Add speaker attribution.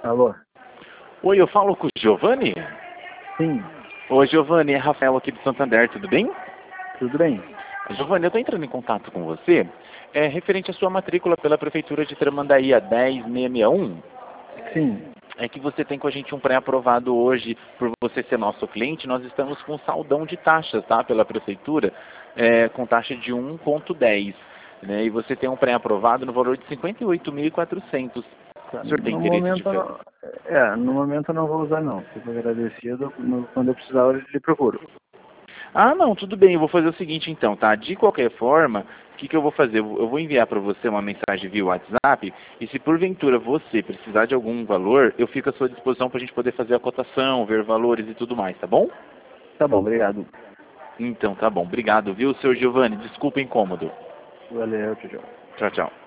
Speaker 1: Alô?
Speaker 2: Oi, eu falo com o Giovanni?
Speaker 1: Sim,
Speaker 2: Oi, Giovanni, é Rafael aqui do Santander, tudo bem?
Speaker 1: tudo bem?
Speaker 2: Giovanni, eu estou entrando em contato com você, referente à sua matrícula pela Prefeitura de Tramandaí, a 10661.
Speaker 1: Sim.
Speaker 2: É que você tem com a gente um pré-aprovado hoje, por você ser nosso cliente, nós estamos com saldão de taxas, tá? Pela Prefeitura, com taxa de 1,10, né? E você tem um pré-aprovado no valor de 58.400.
Speaker 1: Tá,
Speaker 2: O senhor tem
Speaker 1: no
Speaker 2: interesse de
Speaker 1: momento,
Speaker 2: fazer?
Speaker 1: no momento eu não vou usar não. Fico agradecido. Quando eu precisar, eu lhe procuro.
Speaker 2: Ah, não, tudo bem, eu vou fazer o seguinte então, tá? De qualquer forma, o que eu vou fazer? Eu vou enviar para você uma mensagem via WhatsApp e se porventura você precisar de algum valor, eu fico à sua disposição para a gente poder fazer a cotação, ver valores e tudo mais, tá bom?
Speaker 1: Tá bom, obrigado.
Speaker 2: Então, tá bom. Obrigado, viu, seu Giovanni? Desculpa o incômodo.
Speaker 1: Valeu, tchau, tchau.
Speaker 2: Tchau, tchau.